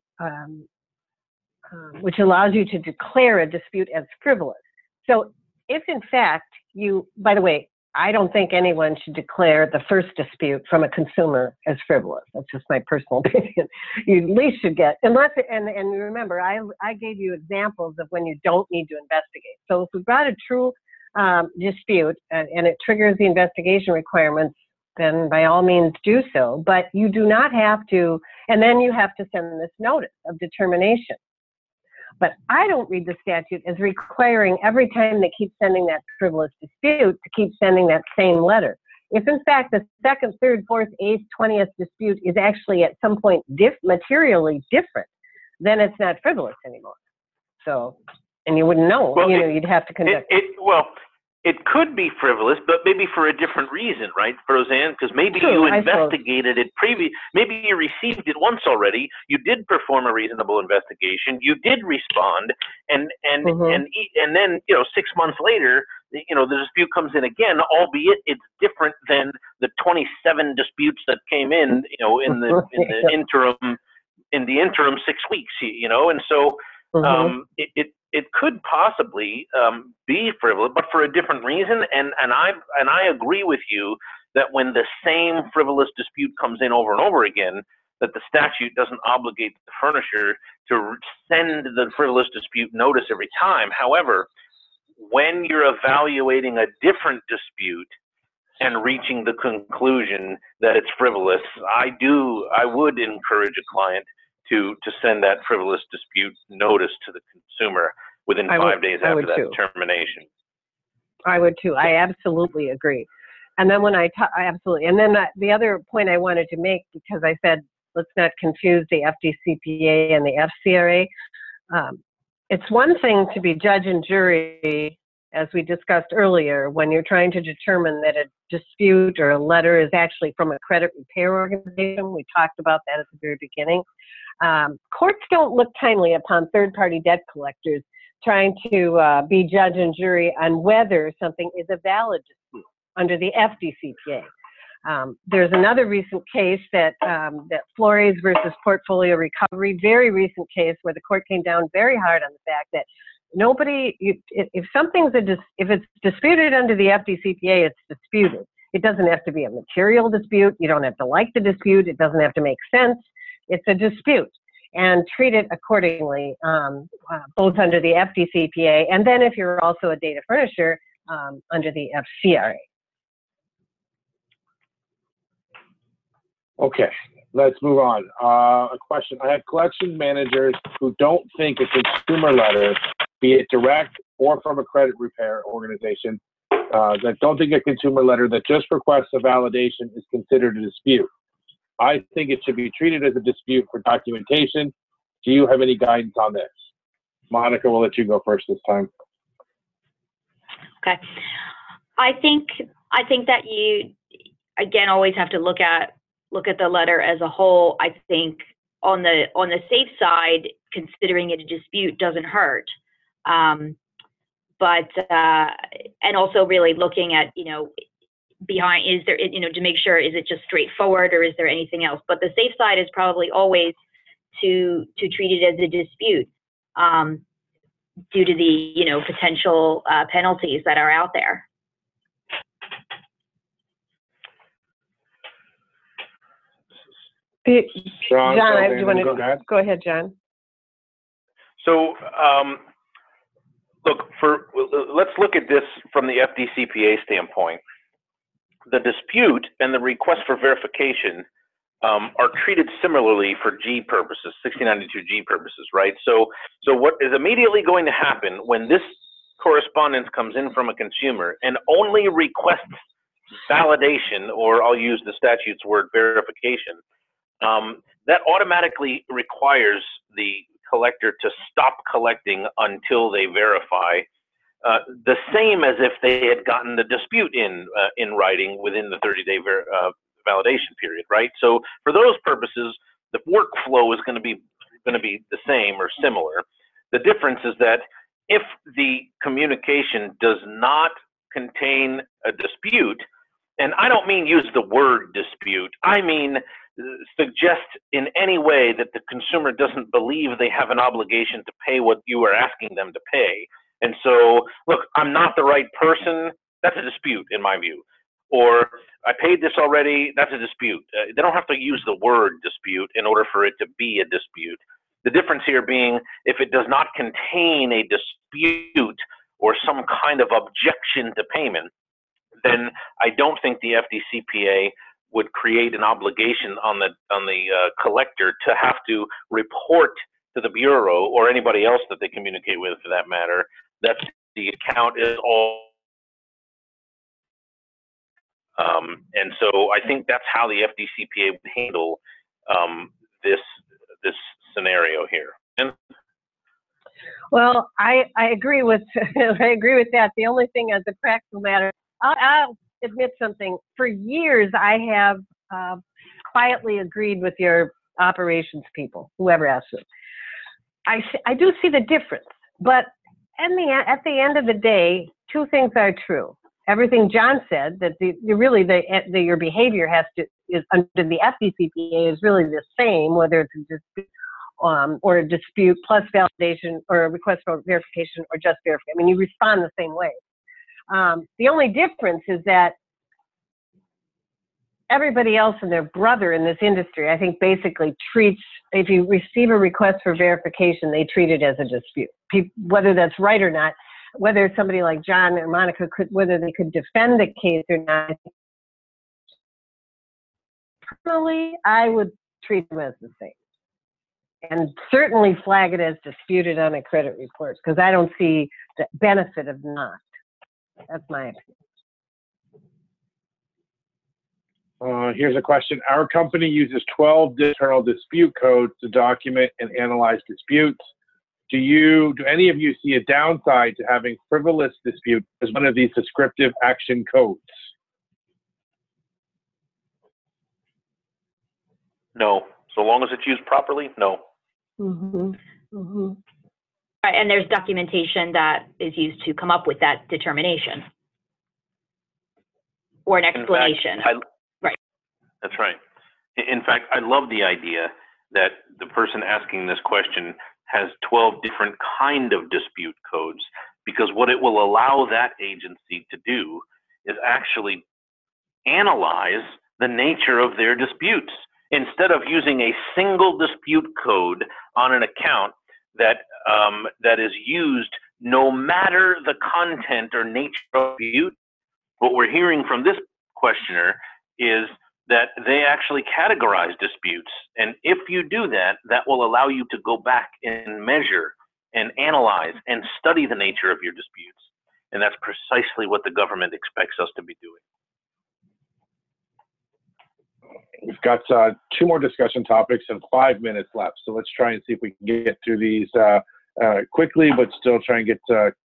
which allows you to declare a dispute as frivolous. So if in fact by the way, I don't think anyone should declare the first dispute from a consumer as frivolous. That's just my personal opinion. You at least should get, and remember, I gave you examples of when you don't need to investigate. So if we've got a true dispute and it triggers the investigation requirements, then by all means do so. But you do not have to, and then you have to send this notice of determination. But I don't read the statute as requiring every time they keep sending that frivolous dispute to keep sending that same letter. If in fact the second, third, fourth, eighth, 20th dispute is actually at some point materially different, then it's not frivolous anymore. So, and you wouldn't know, well, you'd have to conduct. It could be frivolous, but maybe for a different reason, right, Roseanne? Because maybe you investigated it maybe you received it once already. You did perform a reasonable investigation. You did respond, and then 6 months later, the dispute comes in again, albeit it's different than the 27 disputes that came in, in the interim 6 weeks, and so it could possibly be frivolous, but for a different reason. And I agree with you that when the same frivolous dispute comes in over and over again, that the statute doesn't obligate the furnisher to send the frivolous dispute notice every time. However, when you're evaluating a different dispute and reaching the conclusion that it's frivolous, I would encourage a client to send that frivolous dispute notice to the consumer within 5 days after that determination. I would too. I absolutely agree. And then absolutely. And then the other point I wanted to make, because I said, let's not confuse the FDCPA and the FCRA. It's one thing to be judge and jury, as we discussed earlier, when you're trying to determine that a dispute or a letter is actually from a credit repair organization. We talked about that at the very beginning. Courts don't look kindly upon third-party debt collectors trying to be judge and jury on whether something is a valid dispute under the FDCPA. There's another recent case that Flores versus Portfolio Recovery, very recent case where the court came down very hard on the fact that if it's disputed under the FDCPA, it's disputed. It doesn't have to be a material dispute. You don't have to like the dispute. It doesn't have to make sense. It's a dispute, and treat it accordingly, both under the FDCPA and then if you're also a data furnisher, under the FCRA. Okay, let's move on. A question. I have collection managers who don't think a consumer letter, be it direct or from a credit repair organization, that don't think a consumer letter that just requests a validation is considered a dispute. I think it should be treated as a dispute for documentation. Do you have any guidance on this? Monica, we'll let you go first this time. Okay. I think that you, again, always have to look at the letter as a whole. I think on the safe side, considering it a dispute doesn't hurt. But and also really looking at, behind, is there, to make sure, is it just straightforward or is there anything else? But the safe side is probably always to treat it as a dispute, due to the, potential penalties that are out there. John, do you want to go ahead, John? So, let's look at this from the FDCPA standpoint. The dispute and the request for verification are treated similarly for G purposes, 1692G purposes, right? So what is immediately going to happen when this correspondence comes in from a consumer and only requests validation, or I'll use the statute's word, verification, that automatically requires the collector to stop collecting until they verify, the same as if they had gotten the dispute in writing within the 30-day validation period, right? So for those purposes, the workflow is going to be the same or similar. The difference is that if the communication does not contain a dispute, and I don't mean use the word dispute, I mean suggest in any way that the consumer doesn't believe they have an obligation to pay what you are asking them to pay. And so, look, I'm not the right person. That's a dispute in my view. Or I paid this already. That's a dispute. They don't have to use the word dispute in order for it to be a dispute. The difference here being if it does not contain a dispute or some kind of objection to payment, then I don't think the FDCPA would create an obligation on the collector to have to report to the Bureau or anybody else that they communicate with, for that matter, that the account is all. And so I think that's how the FDCPA would handle this scenario here. And Well, I agree with I agree with that. The only thing as a practical matter, I'll admit something. For years, I have quietly agreed with your operations people, whoever asked it. I do see the difference, but at the end of the day, two things are true. Everything John said, that your behavior is under the FDCPA is really the same, whether it's a dispute or a dispute plus validation or a request for verification or just verification. I mean, you respond the same way. The only difference is that everybody else and their brother in this industry, I think, basically treats, if you receive a request for verification, they treat it as a dispute. Whether that's right or not, whether somebody like John or Monica whether they could defend the case or not, personally, I would treat them as the same. And certainly flag it as disputed on a credit report, because I don't see the benefit of not. That's my opinion. Here's a question. Our company uses 12 internal dispute codes to document and analyze disputes. Do any of you see a downside to having frivolous dispute as one of these descriptive action codes? no, so long as it's used properly, no. Mm-hmm. Mm-hmm. Right, and there's documentation that is used to come up with that determination or an explanation. Right. That's right. In fact, I love the idea that the person asking this question has 12 different kind of dispute codes, because what it will allow that agency to do is actually analyze the nature of their disputes. Instead of using a single dispute code on an account that is used no matter the content or nature of the dispute, what we're hearing from this questioner is that they actually categorize disputes. And if you do that, that will allow you to go back and measure and analyze and study the nature of your disputes. And that's precisely what the government expects us to be doing. We've got 2 more discussion topics and 5 minutes left. So let's try and see if we can get through these quickly, but still try and get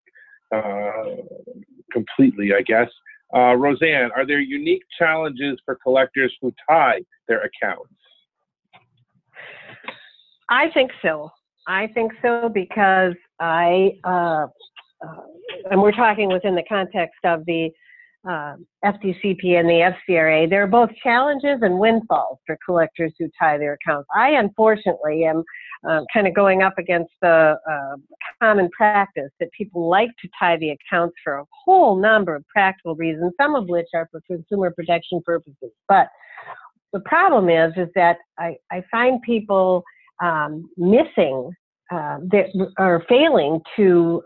completely, I guess. Roseanne, are there unique challenges for collectors who tie their accounts? I think so. I think so because and we're talking within the context of the FDCP and the FCRA. There are both challenges and windfalls for collectors who tie their accounts. I, unfortunately, am kind of going up against the common practice that people like to tie the accounts for a whole number of practical reasons, some of which are for consumer protection purposes. But the problem is that I find people missing or failing to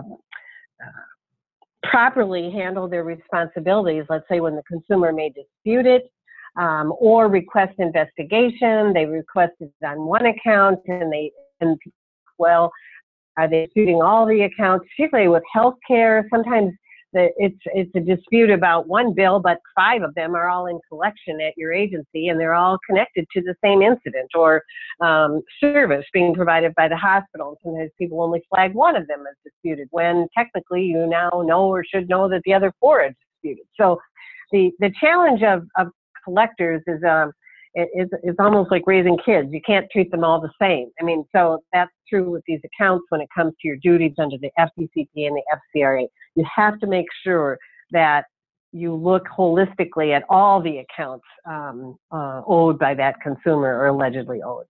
properly handle their responsibilities. Let's say when the consumer may dispute it or request investigation, they requested it on one account and well, are they disputing all the accounts, particularly with healthcare? Sometimes it's a dispute about one bill, but 5 of them are all in collection at your agency, and they're all connected to the same incident or service being provided by the hospital. Sometimes people only flag one of them as disputed, when technically you now know or should know that the other 4 are disputed. So the challenge of collectors is almost like raising kids. You can't treat them all the same. I mean, so that's true with these accounts when it comes to your duties under the FDCP and the FCRA. You have to make sure that you look holistically at all the accounts owed by that consumer or allegedly owed.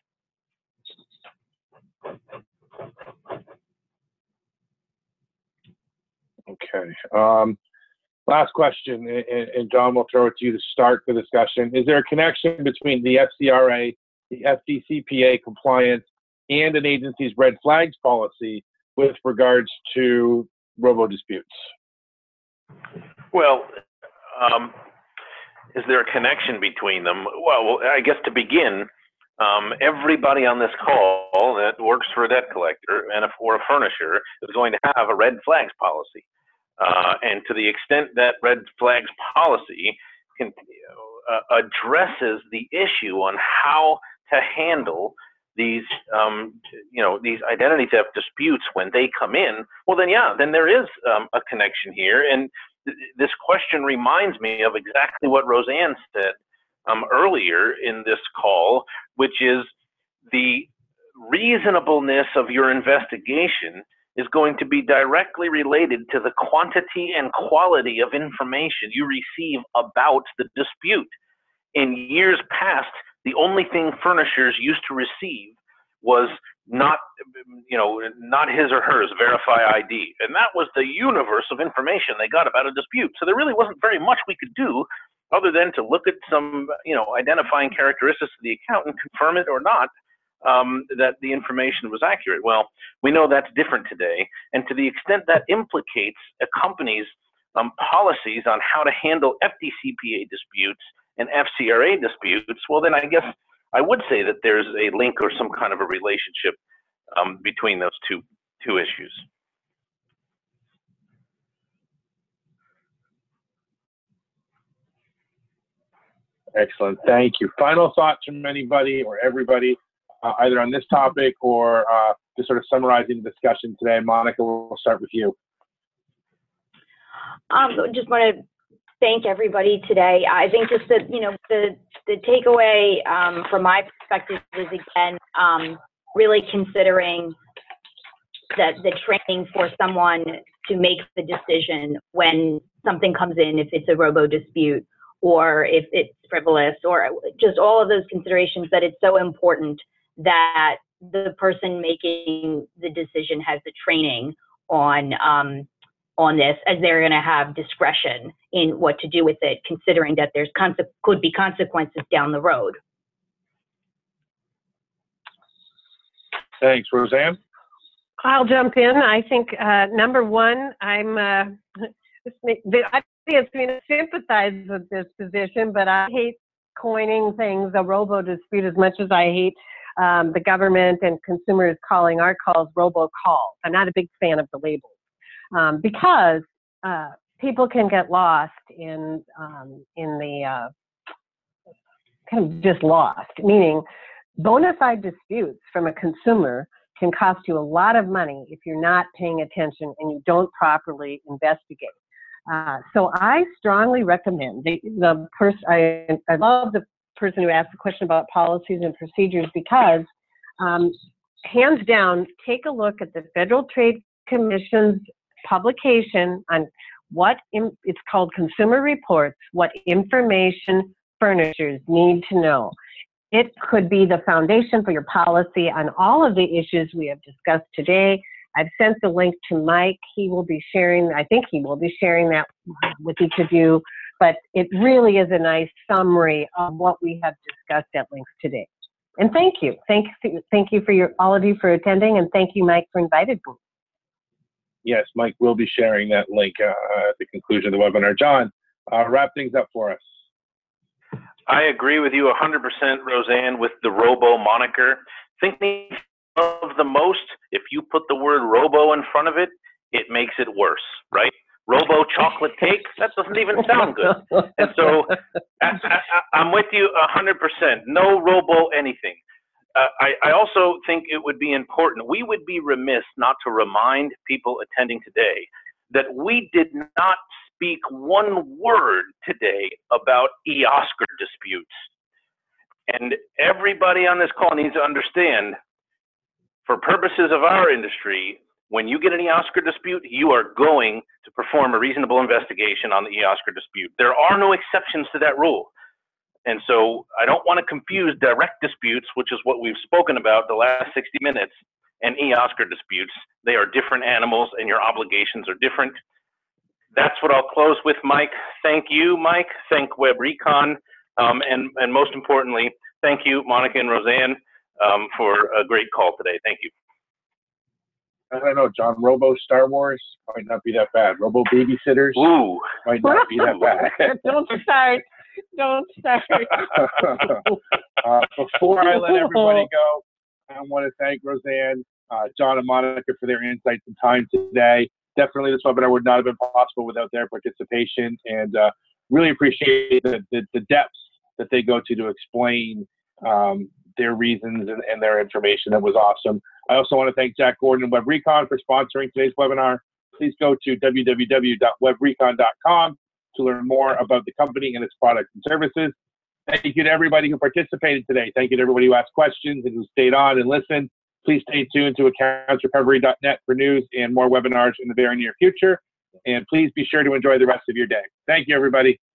Okay. Last question, and John, we'll throw it to you to start the discussion. Is there a connection between the FCRA, the FDCPA compliance, and an agency's red flags policy with regards to robo-disputes? Well, is there a connection between them? Well, I guess to begin, everybody on this call that works for a debt collector or a furnisher is going to have a red flags policy. And to the extent that red flags policy addresses the issue on how to handle these, these identity theft disputes when they come in, well, then there is a connection here. And this question reminds me of exactly what Roseanne said earlier in this call, which is the reasonableness of your investigation is going to be directly related to the quantity and quality of information you receive about the dispute. In years past, the only thing furnishers used to receive was not his or hers verify ID. And that was the universe of information they got about a dispute. So there really wasn't very much we could do other than to look at some, identifying characteristics of the account and confirm it or not, that the information was accurate. Well, we know that's different today. And to the extent that implicates a company's policies on how to handle FDCPA disputes and FCRA disputes, well, then I guess I would say that there's a link or some kind of a relationship between those two issues. Excellent. Thank you. Final thoughts from anybody or everybody, either on this topic or just sort of summarizing the discussion today. Monica, we'll start with you. Just want to thank everybody today. I think just that, the takeaway from my perspective is, again, really considering that the training for someone to make the decision when something comes in, if it's a robo dispute or if it's frivolous, or just all of those considerations, that it's so important that the person making the decision has the training on this, as they're going to have discretion in what to do with it, considering that there's could be consequences down the road. Thanks. Roseanne? I'll jump in. I think, number one, I sympathize with this position, but I hate coining things a robo dispute as much as I hate the government and consumers calling our calls robo calls. I'm not a big fan of the labels because people can get lost in the kind of just lost, meaning bona fide disputes from a consumer can cost you a lot of money if you're not paying attention and you don't properly investigate. So I strongly recommend the person. I love the person who asked the question about policies and procedures, because hands down, take a look at the Federal Trade Commission's publication on it's called Consumer Reports, what information furnishers need to know. It could be the foundation for your policy on all of the issues we have discussed today. I've sent the link to Mike. He will be sharing, I think he will be sharing that with each of you, but it really is a nice summary of what we have discussed at length today. And thank you. Thank you for all of you for attending, and thank you, Mike, for inviting me. Yes, Mike will be sharing that link at the conclusion of the webinar. John, wrap things up for us. I agree with you 100%, Roseanne, with the robo moniker. Thinking of the most, if you put the word robo in front of it, it makes it worse, right? Robo chocolate cake, that doesn't even sound good. And so I'm with you 100%. No robo anything. I also think it would be important. We would be remiss not to remind people attending today that we did not speak one word today about eOscar disputes. And everybody on this call needs to understand, for purposes of our industry, when you get an eOscar dispute, you are going to perform a reasonable investigation on the eOscar dispute. There are no exceptions to that rule. And so I don't want to confuse direct disputes, which is what we've spoken about the last 60 minutes, and eOscar disputes. They are different animals and your obligations are different. That's what I'll close with, Mike. Thank you, Mike. Thank WebRecon. And most importantly, thank you, Monica and Roseanne, for a great call today. Thank you. I don't know, John. Robo Star Wars might not be that bad. Robo Babysitters might not be that bad. Don't start. Don't start. Before I let everybody go, I want to thank Roseanne, John, and Monica for their insights and time today. Definitely this webinar would not have been possible without their participation, and really appreciate the depths that they go to explain their reasons and their information. That was awesome. I also want to thank Jack Gordon and WebRecon for sponsoring today's webinar. Please go to www.webrecon.com to learn more about the company and its products and services. Thank you to everybody who participated today. Thank you to everybody who asked questions and who stayed on and listened. Please stay tuned to accountsrecovery.net for news and more webinars in the very near future. And please be sure to enjoy the rest of your day. Thank you, everybody.